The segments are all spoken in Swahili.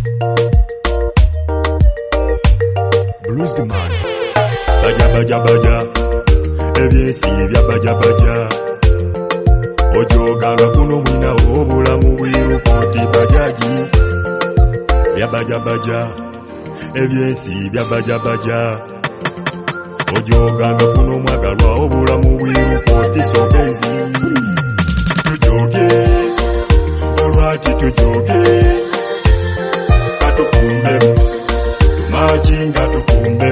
Bluesman baja baja baja ebyesi bya baja baja ojoga kuno mwina obulamu bwirukoti bajaji bya baja baja ebyesi bya baja baja ojoga kuno mwagalwa obulamu bwirukoti sobezi tujoge olwati tujoge katukumbe majinga tukumbe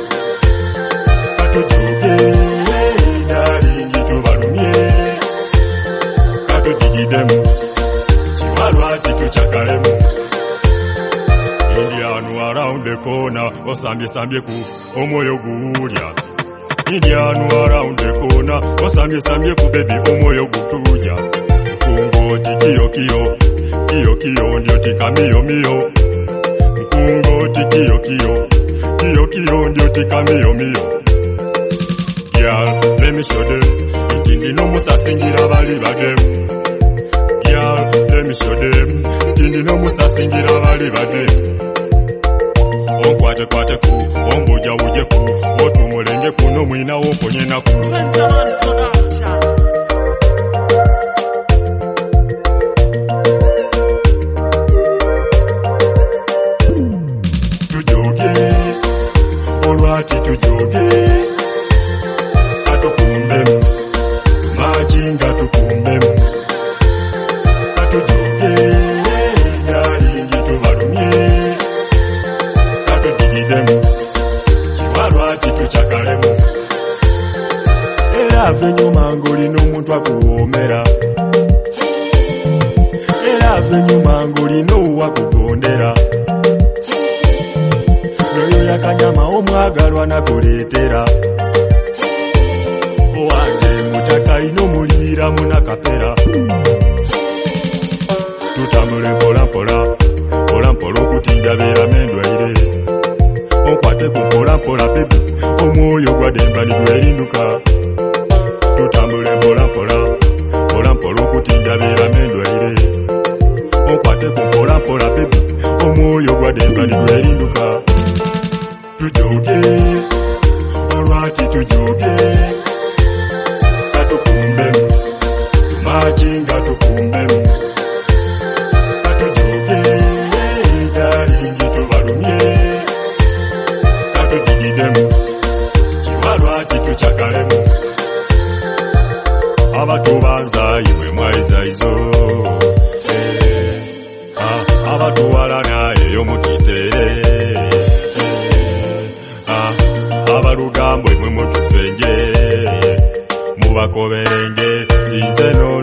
katujoge dalingi tubalumye katudigidemu chiwalwati tuchakalemu Indianu around the corner osambye ku omwoyo guulya Indianu around the corner osambye ku baby omwoyo gutuja kungoti kiyo ndio tikamiyo miyo kungoti kiyo ndio tikamiyo miyo Girl, let me show them Ikingi no musasingira bali bagem Girl, let me show them Ikingi no musasingira bali bagem Onkwate ku, ombuja uje ku Otumulenge kuno mwina wokonye na ku Tujoge, olwati tujoge Katukumbe, majinga tukumbe Katujoge, dalingi tubalumye Katudigidemu, chiwalwati tuchakalemu Era venyo mangoli n'omuntu akuwomera Era venyo mangoli n'owa kugondera Noyo yakanyama omwagalwa nakuleetera Owange mutaka inomulira munakapera Tutambule mpola mpola okutinja beera mendwaire Onkwate ku mpola baby omwoyo gwademba nigwerinduka Tutambule mpola mpola okutinja beera mendwaire Onkwate ku mpola baby omwoyo gwademba nigwerinduka Tujoge olwati tujoge katukumbe majinga tukumbe katujoge dalingi tubalumye katudigidemu chiwalwati tuchakalemu abatubanza iwe mwaiza abatuwalana eyo mukitere abalugambo imwe mutusenje mubakoberenge nze no